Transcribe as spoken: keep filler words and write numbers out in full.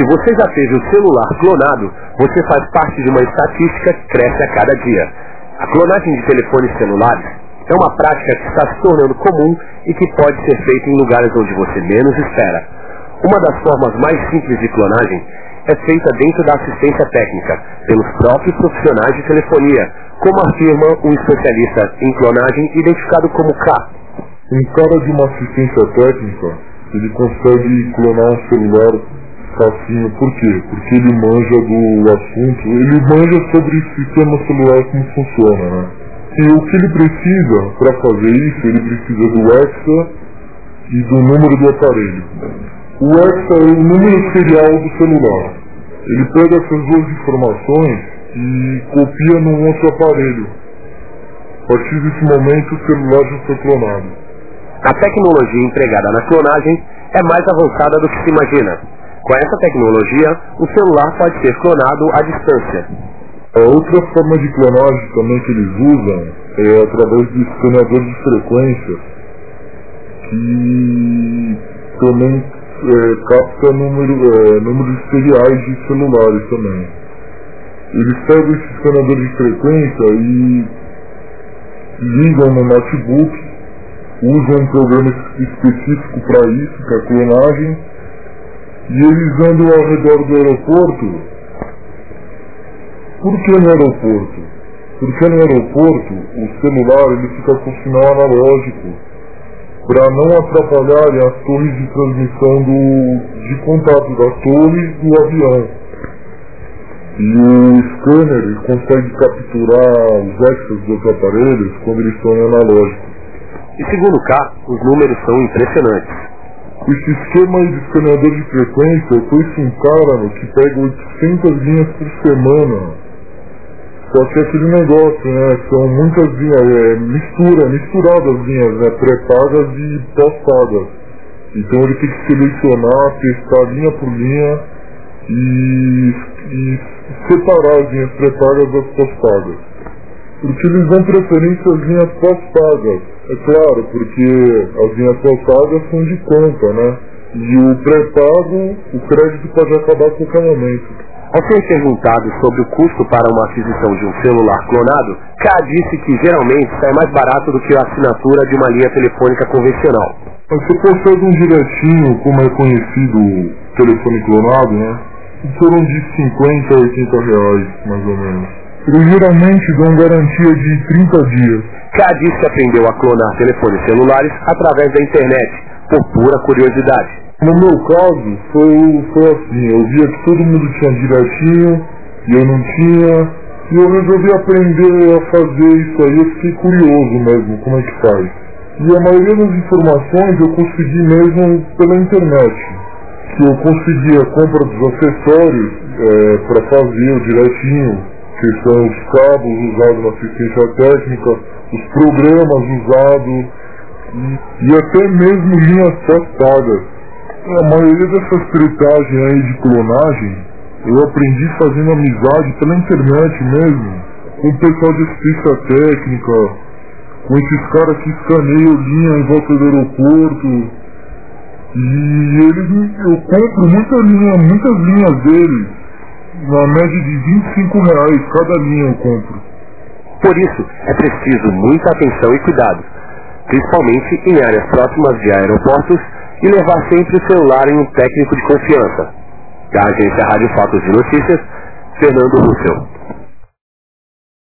Se você já teve o celular clonado, você faz parte de uma estatística que cresce a cada dia. A clonagem de telefones celulares é uma prática que está se tornando comum e que pode ser feita em lugares onde você menos espera. Uma das formas mais simples de clonagem é feita dentro da assistência técnica, pelos próprios profissionais de telefonia, como afirma um especialista em clonagem identificado como K. Um cara de uma assistência técnica, ele consegue clonar um celular facinho. Por quê? Porque ele manja do assunto, ele manja sobre o sistema celular, como funciona, né? E o que ele precisa para fazer isso, ele precisa do Hexa e do número do aparelho. O Hexa é o número serial do celular. Ele pega essas duas informações e copia num outro aparelho. A partir desse momento, o celular já foi clonado. A tecnologia empregada na clonagem é mais avançada do que se imagina. Com essa tecnologia, o celular pode ser clonado à distância. A outra forma de clonagem também que eles usam é através de escaneadores de frequência, que também é, capta número, é, números seriais de celulares também. Eles pegam esse escaneador de frequência e ligam no notebook, usam um programa específico para isso, que é a clonagem, e eles andam ao redor do aeroporto. Por que no aeroporto? Porque no aeroporto o celular ele fica com sinal analógico para não atrapalhar as torres de transmissão do, de contato da torre do avião. E o scanner ele consegue capturar os hexas dos aparelhos quando eles estão em analógico. E segundo K, os números são impressionantes. Esse esquema de escaneador de frequência, eu conheço um cara que pega oitocentas linhas por semana. Só que aquele negócio, né, são muitas linhas, é, mistura, misturadas linhas, né, pré-pagas e pós-pagas. Então ele tem que selecionar, testar linha por linha e, e separar as linhas pré-pagas das pós-pagas. Porque eles dão preferência às linhas pós-pagas, é claro, porque as linhas pós-pagas são de conta, né, e o pré-pago, o crédito pode acabar a qualquer momento. Ao ser perguntado sobre o custo para uma aquisição de um celular clonado, K disse que geralmente sai mais barato do que a assinatura de uma linha telefônica convencional. Mas você consegue um direitinho, como é conhecido o telefone clonado, né? Em torno de cinquenta a oitenta reais, mais ou menos. Eles geralmente dão garantia de trinta dias. K disse que aprendeu a clonar telefones celulares através da internet, por pura curiosidade. No meu caso, foi, foi assim, eu via que todo mundo tinha direitinho, e eu não tinha, e eu resolvi aprender a fazer isso aí, eu fiquei curioso mesmo, como é que faz. E a maioria das informações eu consegui mesmo pela internet, que eu consegui a compra dos acessórios é, para fazer o direitinho, que são os cabos usados na assistência técnica, os programas usados, e, e até mesmo linhas pós-pagas. A maioria dessas tretagens aí de clonagem, eu aprendi fazendo amizade pela internet mesmo, com o pessoal de assistência técnica, com esses caras que escaneiam linha em volta do aeroporto, e eles, eu compro muita linha, muitas linhas deles, na média de vinte e cinco reais cada linha eu compro. Por isso, é preciso muita atenção e cuidado, principalmente em áreas próximas de aeroportos, e levar sempre o celular em um técnico de confiança. Da agência Rádio Fotos de Notícias, Fernando Russell.